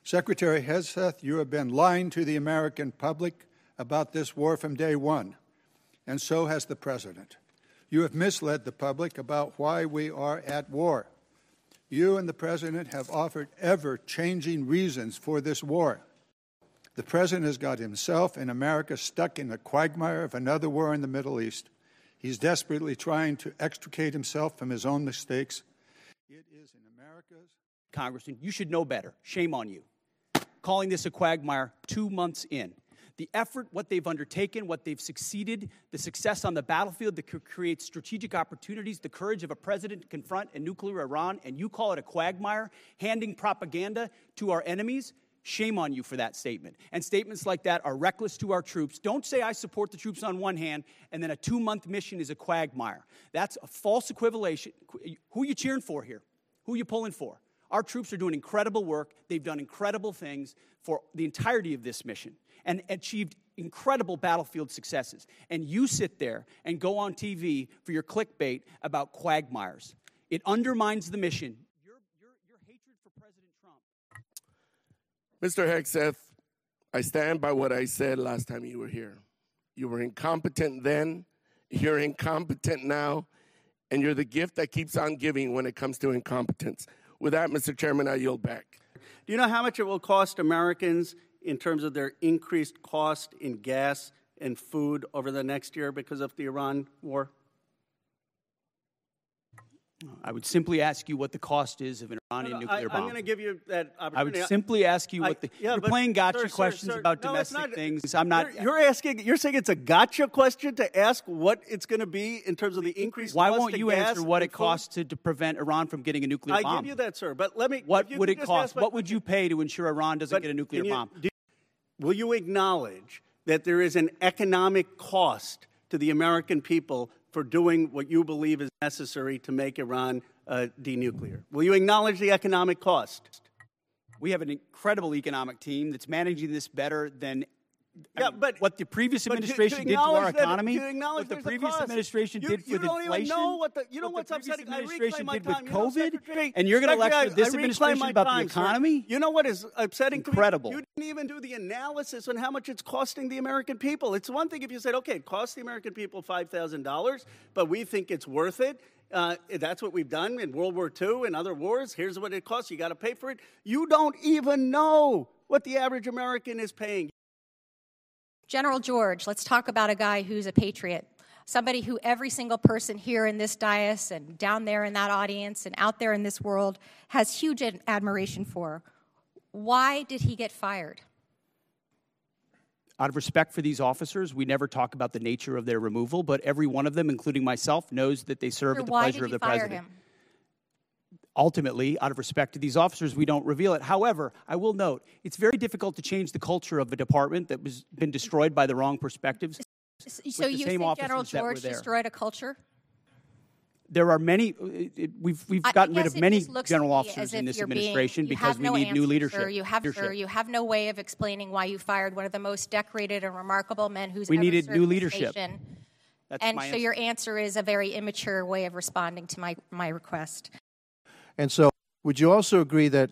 Secretary Hegseth, you have been lying to the American public about this war from day one, and so has the President. You have misled the public about why we are at war. You and the President have offered ever-changing reasons for this war. The President has got himself and America stuck in the quagmire of another war in the Middle East. He's desperately trying to extricate himself from his own mistakes. It is in America's... Congressman, you should know better. Shame on you. Calling this a quagmire 2 months in. The effort, what they've undertaken, what they've succeeded, the success on the battlefield that could create strategic opportunities, the courage of a president to confront a nuclear Iran, and you call it a quagmire, handing propaganda to our enemies. Shame on you for that statement. And statements like that are reckless to our troops. Don't say I support the troops on one hand, and then a 2-month mission is a quagmire. That's a false equivalation. Who are you cheering for here? Who are you pulling for? Our troops are doing incredible work. They've done incredible things for the entirety of this mission and achieved incredible battlefield successes. And you sit there and go on TV for your clickbait about quagmires. It undermines the mission. Your hatred for President Trump. Mr. Hegseth, I stand by what I said last time you were here. You were incompetent then, you're incompetent now, and you're the gift that keeps on giving when it comes to incompetence. With that, Mr. Chairman, I yield back. Do you know how much it will cost Americans in terms of their increased cost in gas and food over the next year because of the Iran war? I would simply ask you what the cost is of an Iranian nuclear bomb. I'm going to give you that opportunity. I would simply ask you what you're playing gotcha questions about domestic things. I'm not. You're saying it's a gotcha question to ask what it's going to be in terms of the increased Why cost won't of you gas answer what and it costs to prevent Iran from getting a nuclear bomb? I give you that, sir. But let me. What would it cost? What would you pay to ensure Iran doesn't get a nuclear bomb? Will you acknowledge that there is an economic cost to the American people for doing what you believe is necessary to make Iran denuclear? Will you acknowledge the economic cost? We have an incredible economic team that's managing this better than but what the previous administration did to our economy, what the previous administration did with inflation, you know what's upsetting? I reclaim my time. With COVID, and you're going to lecture this administration about the economy? You know what is upsetting? Incredible. You didn't even do the analysis on how much it's costing the American people. It's one thing if you said, okay, it costs the American people $5,000, but we think it's worth it. That's what we've done in World War II and other wars. Here's what it costs. You got to pay for it. You don't even know what the average American is paying. General George, let's talk about a guy who's a patriot, somebody who every single person here in this dais and down there in that audience and out there in this world has huge admiration for. Why did he get fired? Out of respect for these officers, we never talk about the nature of their removal, but every one of them, including myself, knows that they serve at the pleasure of the president. Why did you fire him? Ultimately, out of respect to these officers, we don't reveal it. However, I will note, it's very difficult to change the culture of a department that was been destroyed by the wrong perspectives. So you think General George destroyed a culture? There are many, we've gotten rid of many general officers in this administration because we need new leadership. You have no way of explaining why you fired one of the most decorated and remarkable men who's ever served needed new leadership. And so your answer is a very immature way of responding to my request. And so, would you also agree that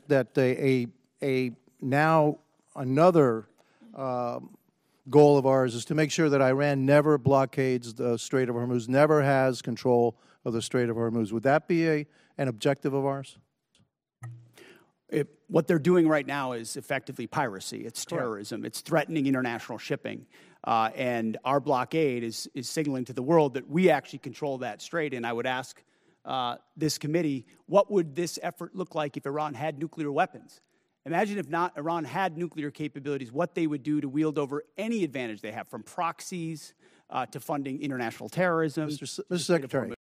now another goal of ours is to make sure that Iran never blockades the Strait of Hormuz, never has control of the Strait of Hormuz? Would that be an objective of ours? What they're doing right now is effectively piracy. It's terrorism. It's threatening international shipping. And our blockade is signaling to the world that we actually control that strait. And I would ask this committee, what would this effort look like if Iran had nuclear weapons? Imagine if not Iran had nuclear capabilities, what they would do to wield over any advantage they have, from proxies to funding international terrorism. Mr. Secretary.